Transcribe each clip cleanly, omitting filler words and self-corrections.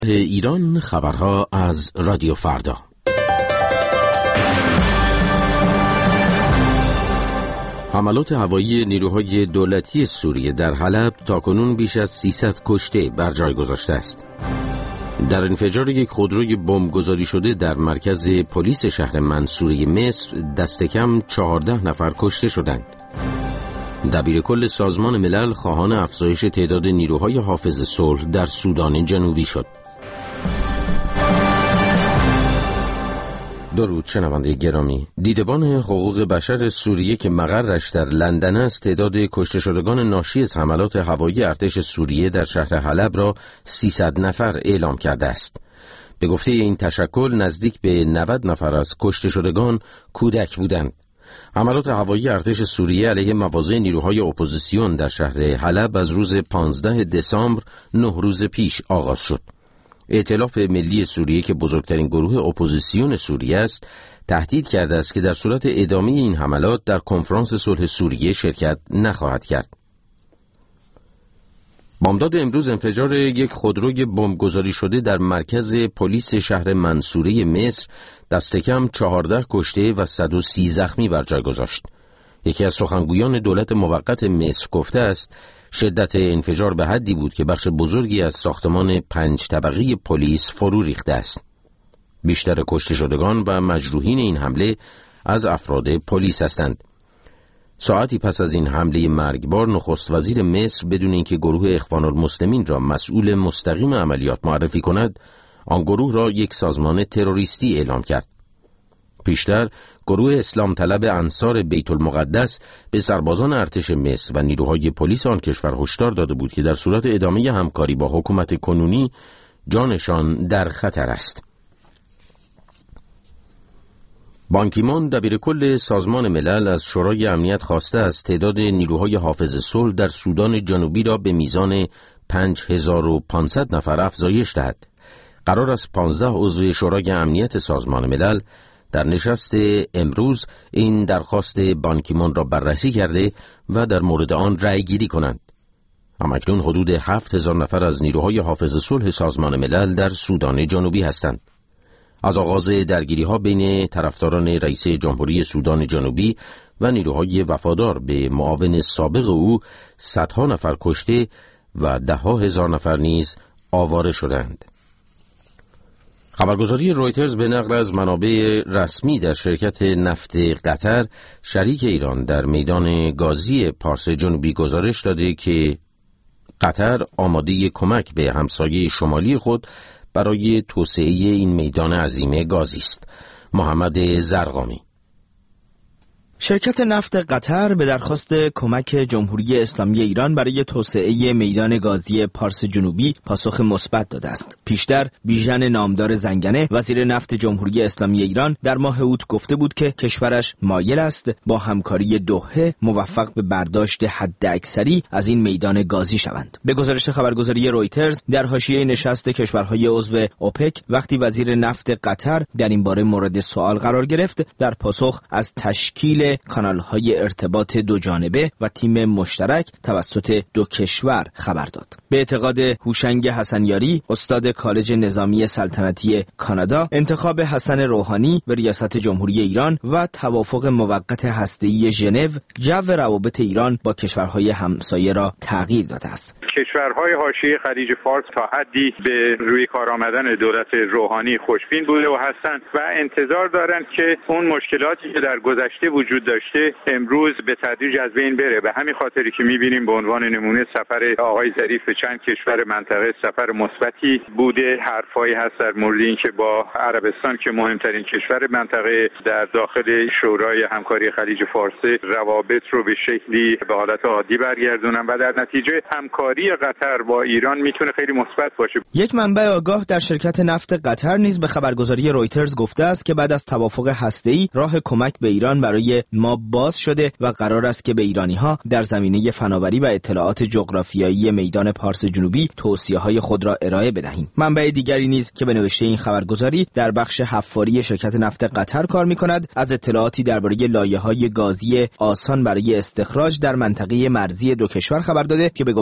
ایران، خبرها از رادیو فردا. حملات هوایی نیروهای دولتی سوریه در حلب تاکنون بیش از 300 کشته بر جای گذاشته است. در انفجار یک خودروی بمبگذاری شده در مرکز پلیس شهر منصوره مصر دست کم 14 نفر کشته شدند. دبیر کل سازمان ملل خواهان افزایش تعداد نیروهای حافظ صلح در سودان جنوبی شد. درود شنونده گرامی. دیدبان حقوق بشر سوریه که مقرش در لندن است تعداد کشته شدگان ناشی از حملات هوایی ارتش سوریه در شهر حلب را 300 نفر اعلام کرده است. به گفته این تشکل نزدیک به 90 نفر از کشته شدگان کودک بودند. حملات هوایی ارتش سوریه علیه مواضع نیروهای اپوزیسیون در شهر حلب از روز 15 دسامبر 9 روز پیش آغاز شد. ائتلاف ملی سوریه که بزرگترین گروه اپوزیسیون سوریه است، تهدید کرده است که در صورت ادامه این حملات در کنفرانس صلح سوریه شرکت نخواهد کرد. بامداد امروز انفجار یک خودروی بمبگذاری شده در مرکز پلیس شهر منصوره مصر دست کم 14 کشته و 130 زخمی بر جای گذاشت. یکی از سخنگویان دولت موقت مصر گفته است شدت انفجار به حدی بود که بخش بزرگی از ساختمان 5 طبقه پلیس فرو ریخته است. بیشتر کشته شدگان و مجروحین این حمله از افراد پلیس هستند. ساعتی پس از این حمله مرگبار نخست وزیر مصر بدون اینکه گروه اخوان المسلمین را مسئول مستقیم عملیات معرفی کند، آن گروه را یک سازمان تروریستی اعلام کرد. پیشتر گروه اسلام طلب انصار بیت المقدس به سربازان ارتش مصر و نیروهای پلیس آن کشور هشدار داده بود که در صورت ادامه همکاری با حکومت کنونی جانشان در خطر است. بان کی مون دبیر کل سازمان ملل از شورای امنیت خواسته است تعداد نیروهای حافظ صلح در سودان جنوبی را به میزان 5500 نفر افزایش دهد. قرار است 15 عضو شورای امنیت سازمان ملل در نشست امروز این درخواست بان کی مون را بررسی کرده و در مورد آن رأی گیری کنند. همکنون حدود 7000 نفر از نیروهای حافظ صلح سازمان ملل در سودان جنوبی هستند. از آغاز درگیری‌ها بین طرفداران رئیس جمهوری سودان جنوبی و نیروهای وفادار به معاون سابق او صدها نفر کشته و ده‌ها هزار نفر نیز آواره شدند. خبرگزاری رویترز به نقل از منابع رسمی در شرکت نفت قطر شریک ایران در میدان گازی پارس جنوبی گزارش داده که قطر آماده کمک به همسایه شمالی خود برای توسعه این میدان عظیم گازی است. محمد زرقامی. شرکت نفت قطر به درخواست کمک جمهوری اسلامی ایران برای توسعه میدان گازی پارس جنوبی پاسخ مثبت داده است. پیشتر بیژن نامدار زنگنه وزیر نفت جمهوری اسلامی ایران در ماه اوت گفته بود که کشورش مایل است با همکاری دوحه موفق به برداشت حداکثری از این میدان گازی شوند. به گزارش خبرگزاری رویترز در حاشیه نشست کشورهای عضو اوپک وقتی وزیر نفت قطر در این باره مورد سوال قرار گرفت، در پاسخ از تشکیل کانال‌های ارتباط دو جانبه و تیم مشترک توسط دو کشور خبر داد. به اعتقاد هوشنگ حسنیاری استاد کالج نظامی سلطنتی کانادا، انتخاب حسن روحانی به ریاست جمهوری ایران و توافق موقت هسته‌ای ژنو جو روابط ایران با کشورهای همسایه را تغییر داده است. کشورهای حاشیه خلیج فارس تا حدی به روی کار آمدن دولت روحانی خوشبین بوده و هستند و انتظار دارند که اون مشکلاتی که در گذشته وجود داشته امروز به تدریج از بین بره. به همین خاطری که می‌بینیم به عنوان نمونه سفر آقای ظریف به چند کشور منطقه سفر مثبتی بوده. حرفایی هست در مورد اینکه با عربستان که مهمترین کشور منطقه در داخل شورای همکاری خلیج فارس روابط رو به شکلی به حالت عادی برگردونن و در نتیجه همکاری قطر با ایران میتونه خیلی مثبت باشه. یک منبع آگاه در شرکت نفت قطر نیز به خبرگزاری رویترز گفته است که بعد از توافق هسته‌ای راه کمک به ایران برای ما باز شده و قرار است که به ایرانی‌ها در زمینه فناوری و اطلاعات جغرافیایی میدان پارس جنوبی توصیه‌های خود را ارائه بدهیم. منبع دیگری نیز که به نوشته این خبرگزاری در بخش حفاری شرکت نفت قطر کار می‌کند، از اطلاعاتی درباره لایه‌های گازی آسان برای استخراج در منطقه مرزی دو کشور خبر داده که به گفته این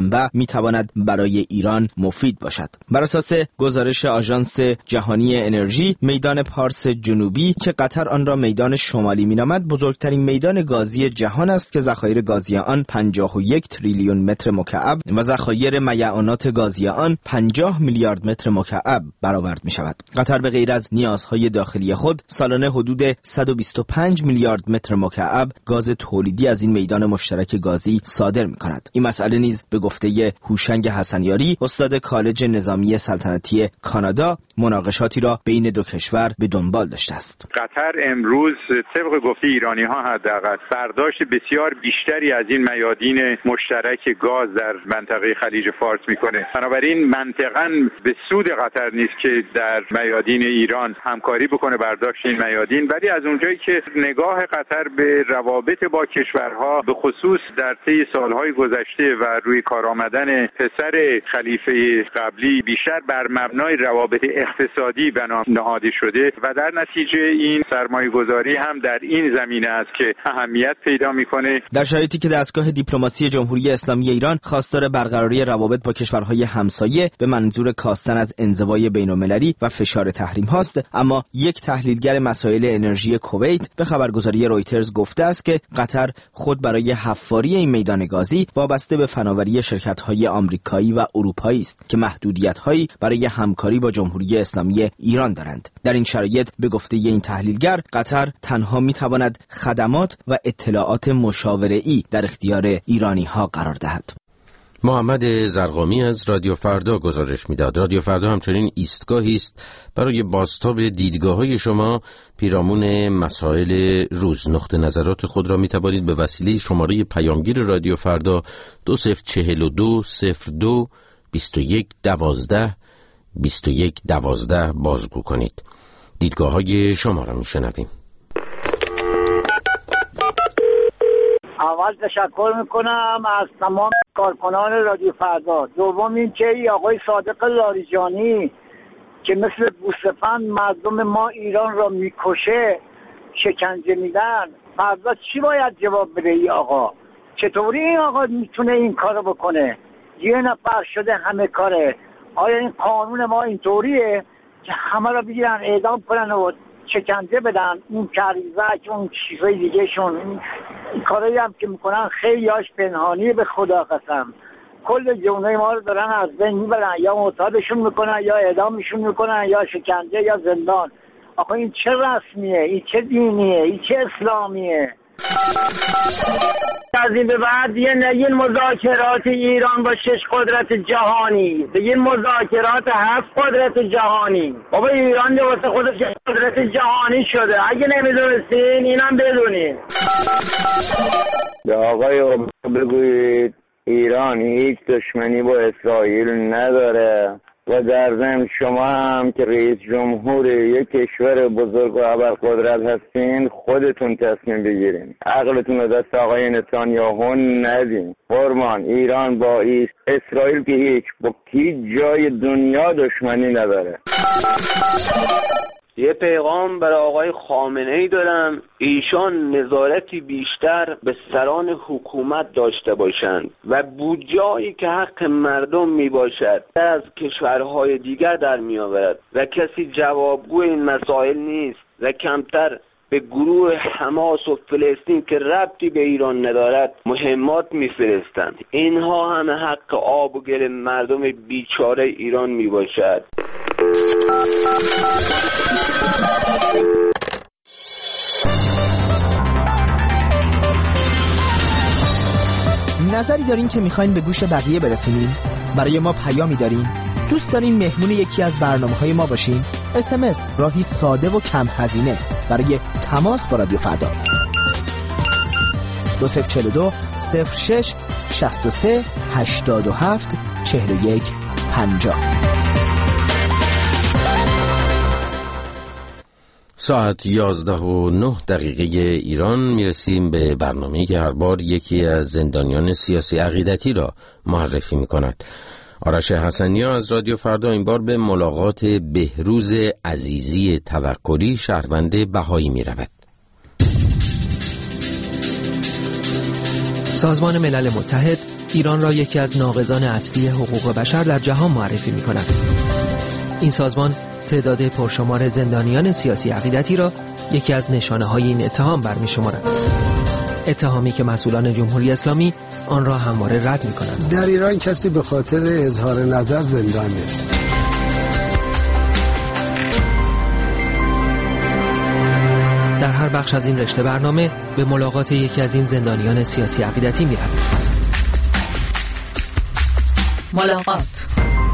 منبع میتواند برای ایران مفید باشد. بر اساس گزارش آژانس جهانی انرژی، میدان پارس جنوبی که قطر آن را میدان شمالی مینامد، بزرگترین میدان گازی جهان است که ذخایر گازی آن 51 تریلیون متر مکعب و ذخایر میعانات گازی آن 50 میلیارد متر مکعب برآورد می شود. قطر به غیر از نیازهای داخلی خود سالانه حدود 125 میلیارد متر مکعب گاز تولیدی از این میدان مشترک گازی صادر می کند. این مسئله نیز به گفته هوشنگ حسنیاری، استاد کالج نظامی سلطنتی کانادا، مناقشاتی را بین دو کشور به دنبال داشته است. قطر امروز طبق گفته ایرانی ها حداقل برداشت بسیار بیشتری از این میادین مشترک گاز در منطقه خلیج فارس میکنه. بنابراین منطقاً به سود قطر نیست که در میادین ایران همکاری بکنه برداشت این میادین، ولی از اونجایی که نگاه قطر به روابط با کشورها به خصوص در طی سالهای گذشته و روی کار آمدن پسر خلیفه قبلی بیشتر بر مبنای روابط اقتصادی بنا نهاده شده و در نتیجه این سرمایه‌گذاری هم در این زمینه است که اهمیت پیدا میکنه. در شرایطی که دستگاه دیپلماسی جمهوری اسلامی ایران خواستار برقراری روابط با کشورهای همسایه به منظور کاستن از انزوای بین‌المللی و فشار تحریم هاست، اما یک تحلیلگر مسائل انرژی کویت به خبرگزاری رویترز گفته است که قطر خود برای حفاری این میدان گازی وابسته به فناوری شرکت‌های آمریکایی و اروپایی است که محدودیت‌هایی برای همکاری با جمهوری اسلامی ایران دارند. در این شرایط به گفته این تحلیلگر، قطر تنها می‌تواند خدمات و اطلاعات مشاوره‌ای در اختیار ایرانی‌ها قرار دهد. محمد زرقامی از رادیو فردا گزارش میداد. رادیو فردا همچنین ایستگاهی است برای بازتاب دیدگاه‌های شما پیرامون مسائل روز. نقطه نظرات خود را می‌توانید به وسیله شماره پیامگیر رادیو فردا 2042 02 21 12 21 12 بازگو کنید. دیدگاه‌های شما را می‌شنویم. اول تشکر میکنم از تمام کارکنان رادیو فردا. دوم این که آقای صادق لاریجانی که مثل گوسفند مردم ما ایران را میکشه، شکنجه میدن، فردا چی باید جواب بده ای آقا؟ چطوری این آقا میتونه این کارو بکنه؟ یه نفر شده همه کاره. آیا این قانون ما اینطوریه که همه را بگیرن اعدام کنن و شکنجه بدن؟ اون کریزک اون چیزای دیگه شون این کارایی هم که میکنن خیلی هاش پنهانیه، به خدا قسم. کل جونه ما رو دارن از بین میبرن، یا معتادشون میکنن یا اعدامشون میکنن یا شکنجه یا زندان. آخه این چه رسمیه؟ این چه دینیه؟ این چه اسلامیه؟ از این به بعد دیگه نگین مذاکرات ایران با 6 قدرت جهانی، دیگه مذاکرات 7 قدرت جهانی. بابا ایران ده واسه خودش قدرت جهانی شده. اگه نمیدونستین اینم بدونین. به آقای بگویید ایران هیچ دشمنی با اسرائیل نداره و در ضمن شما هم که رئیس جمهور یک کشور بزرگ و ابرقدرت هستین خودتون تصمیم بگیرین، عقلتون رو دست آقای نتانیاهو ندین. فرمان ایران با اسرائیل که با هیچ جای دنیا دشمنی نداره. یه پیغام برای آقای خامنه‌ای دارم، ایشان نظارتی بیشتر به سران حکومت داشته باشند و بودجه‌ای که حق مردم می باشد از کشورهای دیگر در می آورد و کسی جوابگو این مسائل نیست و کمتر به گروه حماس و فلسطین که ربطی به ایران ندارد مهمات میفرستند. اینها همه حق آب و گل مردم بیچاره ایران می باشد. نظری دارین که میخواین به گوش بقیه برسونین؟ برای ما پیامی دارین؟ دوست دارین مهمون یکی از برنامه‌های ما باشین؟ SMS راهی ساده و کم هزینه برای تماس با رادیو فردا. 2042 06 63 87 41 50. ساعت 11:09 ایران میرسیم به برنامه‌ای که هر بار یکی از زندانیان سیاسی عقیدتی را معرفی می‌کند. آرش حسنیا از رادیو فردا این بار به ملاقات بهروز عزیزی توکلی، شهروند بهایی می‌رود. سازمان ملل متحد ایران را یکی از ناقضان اصلی حقوق بشر در جهان معرفی می‌کند. این سازمان تعداد پرشمار زندانیان سیاسی عقیدتی را یکی از نشانه‌های این اتهام برمی‌شمارد. اتهامی که مسئولان جمهوری اسلامی آن را همواره رد می‌کنند. در ایران کسی به خاطر اظهار نظر زندان نیست. در هر بخش از این رشته برنامه به ملاقات یکی از این زندانیان سیاسی عقیدتی می‌رویم. ملاقات.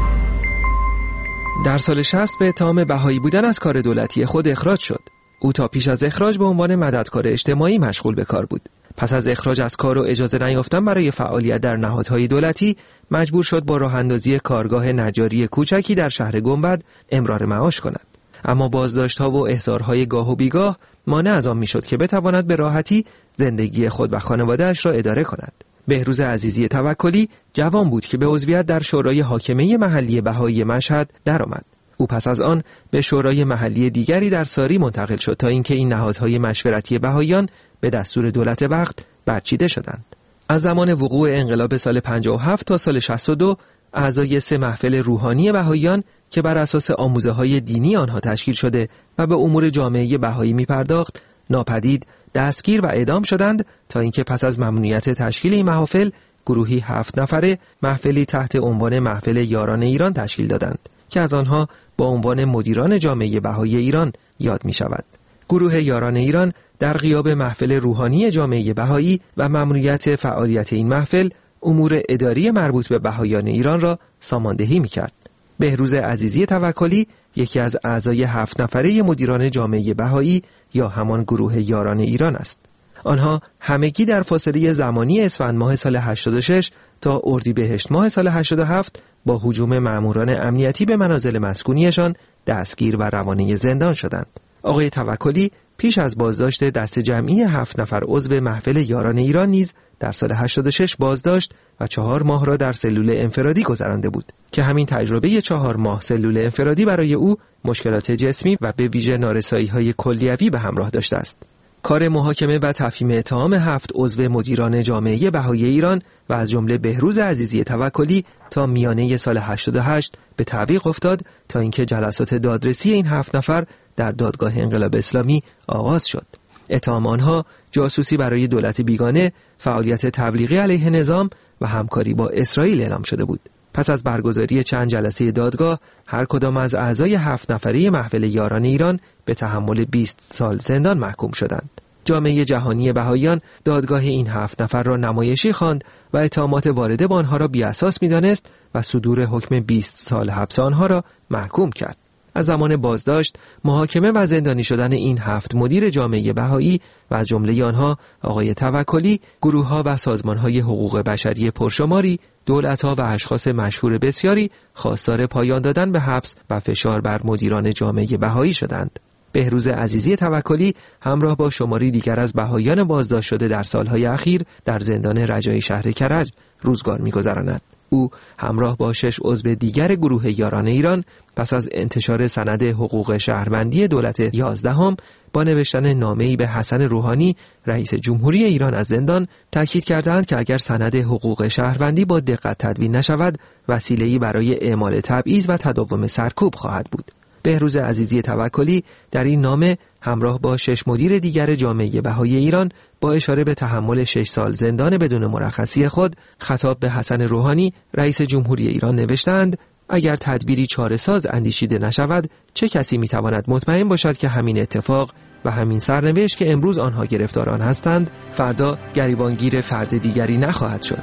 در سال 60 به اتهام بهایی بودن از کار دولتی خود اخراج شد. او تا پیش از اخراج به عنوان مددکار اجتماعی مشغول به کار بود. پس از اخراج از کار و اجازه نیافتن برای فعالیت در نهادهای دولتی، مجبور شد با راه اندازی کارگاه نجاری کوچکی در شهر گنبد امرار معاش کند. اما بازداشت‌ها و احضارهای گاه و بیگاه مانع از آن میشد که بتواند به راحتی زندگی خود و خانواده‌اش را اداره کند. بهروز عزیزی توکلی جوان بود که به عضویت در شورای حاکمه محلی بهایی مشهد درآمد. او پس از آن به شورای محلی دیگری در ساری منتقل شد تا اینکه این نهادهای مشورتی بهاییان به دستور دولت وقت برچیده شدند. از زمان وقوع انقلاب سال 57 تا سال 62 اعضای 3 محفل روحانی بهاییان که بر اساس آموزه‌های دینی آنها تشکیل شده و به امور جامعه بهایی می‌پرداخت، ناپدید، دستگیر و اعدام شدند تا اینکه پس از ممنوعیت تشکیل این محافل، گروهی 7 نفره محفلی تحت عنوان محفل یاران ایران تشکیل دادند که از آنها با عنوان مدیران جامعه بهایی ایران یاد می‌شود. گروه یاران ایران در غیاب محفل روحانی جامعه بهایی و ممنوعیت فعالیت این محفل، امور اداری مربوط به بهایان ایران را ساماندهی می‌کرد. بهروز عزیزی توکلی یکی از اعضای 7 نفره مدیران جامعه بهایی یا همان گروه یاران ایران است. آنها همگی در فاصله زمانی اسفند ماه سال 86 تا اردیبهشت ماه سال 87 با هجوم ماموران امنیتی به منازل مسکونیشان دستگیر و روانه زندان شدند. آقای توکلی پیش از بازداشت دست جمعی 7 نفر عضو محفل یاران ایران نیز در سال 86 بازداشت و 4 ماه را در سلول انفرادی گذرانده بود که همین تجربه 4 ماه سلول انفرادی برای او مشکلات جسمی و به ویژه نارسایی‌های کلیوی به همراه داشته است. کار محاکمه و تفهیم اتهام 7 عضو مدیران جامعه بهایی ایران و از جمله بهروز عزیزی توکلی تا میانه سال 88 به تعویق افتاد تا اینکه جلسات دادرسی این 7 نفر در دادگاه انقلاب اسلامی آغاز شد. اتهام آنها جاسوسی برای دولت بیگانه، فعالیت تبلیغی علیه نظام و همکاری با اسرائیل اعلام شده بود. پس از برگزاری چند جلسه دادگاه، هر کدام از اعضای 7 نفره محفل یاران ایران به تحمل 20 سال زندان محکوم شدند. جامعه جهانی بهاییان دادگاه این 7 نفر را نمایشی خواند و اتهامات وارده به آنها را بی‌اساس می‌دانست و صدور حکم 20 سال حبس آنها را محکوم کرد. از زمان بازداشت، محاکمه و زندانی شدن این 7 مدیر جامعه بهایی و از جمله آنها آقای توکلی، گروه‌ها و سازمان‌های حقوق بشری پرشماری، دولت‌ها و اشخاص مشهور بسیاری خواستار پایان دادن به حبس و فشار بر مدیران جامعه بهایی شدند. بهروز عزیزی توکلی همراه با شماری دیگر از بهاییان بازداشت شده در سالهای اخیر در زندان رجایی شهر کرج روزگار می‌گذراند. او همراه با 6 عضو دیگر گروه یاران ایران پس از انتشار سند حقوق شهروندی دولت 11 با نوشتن نامه‌ای به حسن روحانی رئیس جمهوری ایران از زندان تاکید کردند که اگر سند حقوق شهروندی با دقت تدوین نشود وسیله‌ای برای اعمال تبعیض و تداوم سرکوب خواهد بود. بهروز عزیزی توکلی در این نامه همراه با 6 مدیر دیگر جامعه بهایی ایران با اشاره به تحمل 6 سال زندان بدون مرخصی خود خطاب به حسن روحانی رئیس جمهوری ایران نوشتند: اگر تدبیری چاره‌ساز اندیشیده نشود چه کسی میتواند مطمئن باشد که همین اتفاق و همین سرنوشت که امروز آنها گرفتاران هستند فردا گریبانگیر فرد دیگری نخواهد شد.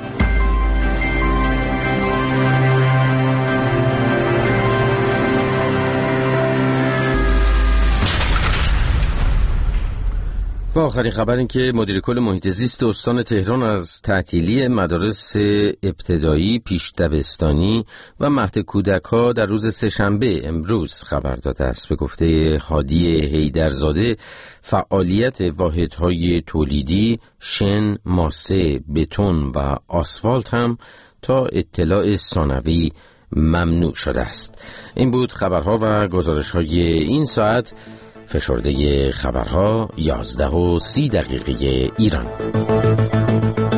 و آخرین خبر این که مدیر کل محیط زیست استان تهران از تعطیلی مدارس ابتدایی، پیش دبستانی و مهد کودک‌ها در روز سه‌شنبه امروز خبر داده است. به گفته هادی حیدرزاده فعالیت واحدهای تولیدی، شن، ماسه، بتون و آسفالت هم تا اطلاع ثانوی ممنوع شده است. این بود خبرها و گزارش‌های این ساعت. فشرده خبرها 11:30 ایران.